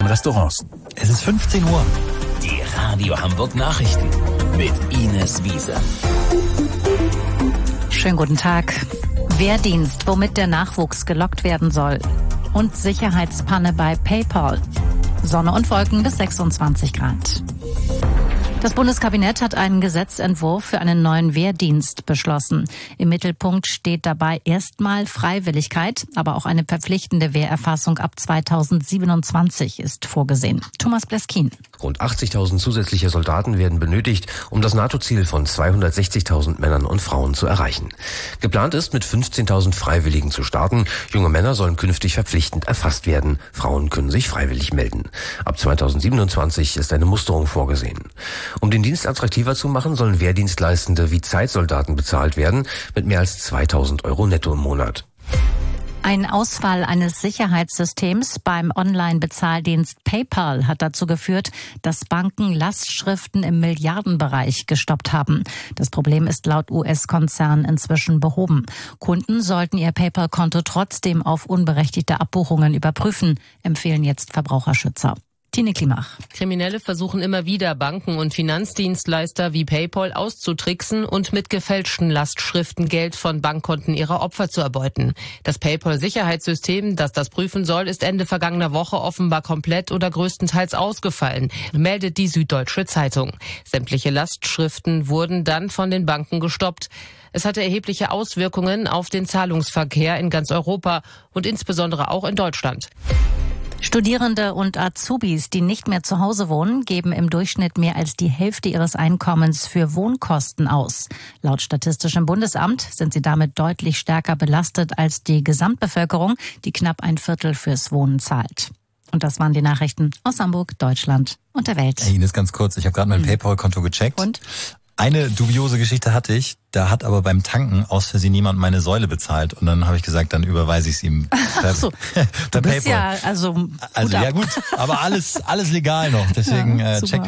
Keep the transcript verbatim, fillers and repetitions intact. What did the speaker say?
Restaurants. Es ist fünfzehn Uhr. Die Radio Hamburg Nachrichten mit Ines Wiese. Schönen guten Tag. Wehrdienst, womit der Nachwuchs gelockt werden soll. Und Sicherheitspanne bei PayPal. Sonne und Wolken bis sechsundzwanzig Grad. Das Bundeskabinett hat einen Gesetzentwurf für einen neuen Wehrdienst beschlossen. Im Mittelpunkt steht dabei erstmal Freiwilligkeit, aber auch eine verpflichtende Wehrerfassung ab zweitausendsiebenundzwanzig ist vorgesehen. Thomas Bleskin. Rund achtzigtausend zusätzliche Soldaten werden benötigt, um das NATO-Ziel von zweihundertsechzigtausend Männern und Frauen zu erreichen. Geplant ist, mit fünfzehntausend Freiwilligen zu starten. Junge Männer sollen künftig verpflichtend erfasst werden. Frauen können sich freiwillig melden. Ab zweitausendsiebenundzwanzig ist eine Musterung vorgesehen. Um den Dienst attraktiver zu machen, sollen Wehrdienstleistende wie Zeitsoldaten bezahlt werden, mit mehr als zweitausend Euro netto im Monat. Ein Ausfall eines Sicherheitssystems beim Online-Bezahldienst PayPal hat dazu geführt, dass Banken Lastschriften im Milliardenbereich gestoppt haben. Das Problem ist laut U S-Konzern inzwischen behoben. Kunden sollten ihr PayPal-Konto trotzdem auf unberechtigte Abbuchungen überprüfen, empfehlen jetzt Verbraucherschützer. Tine Klimach. Kriminelle versuchen immer wieder, Banken und Finanzdienstleister wie PayPal auszutricksen und mit gefälschten Lastschriften Geld von Bankkonten ihrer Opfer zu erbeuten. Das PayPal-Sicherheitssystem, das das prüfen soll, ist Ende vergangener Woche offenbar komplett oder größtenteils ausgefallen, meldet die Süddeutsche Zeitung. Sämtliche Lastschriften wurden dann von den Banken gestoppt. Es hatte erhebliche Auswirkungen auf den Zahlungsverkehr in ganz Europa und insbesondere auch in Deutschland. Studierende und Azubis, die nicht mehr zu Hause wohnen, geben im Durchschnitt mehr als die Hälfte ihres Einkommens für Wohnkosten aus. Laut Statistischem Bundesamt sind sie damit deutlich stärker belastet als die Gesamtbevölkerung, die knapp ein Viertel fürs Wohnen zahlt. Und das waren die Nachrichten aus Hamburg, Deutschland und der Welt. Hey Ines, ganz kurz, ich habe gerade mein hm. PayPal-Konto gecheckt. Und? Eine dubiose Geschichte hatte ich, da hat aber beim Tanken aus Versehen jemand meine Säule bezahlt und dann habe ich gesagt, dann überweise ich es ihm. Ach so, du bist ja, also, also ja gut, aber alles alles legal noch, deswegen ja, äh, check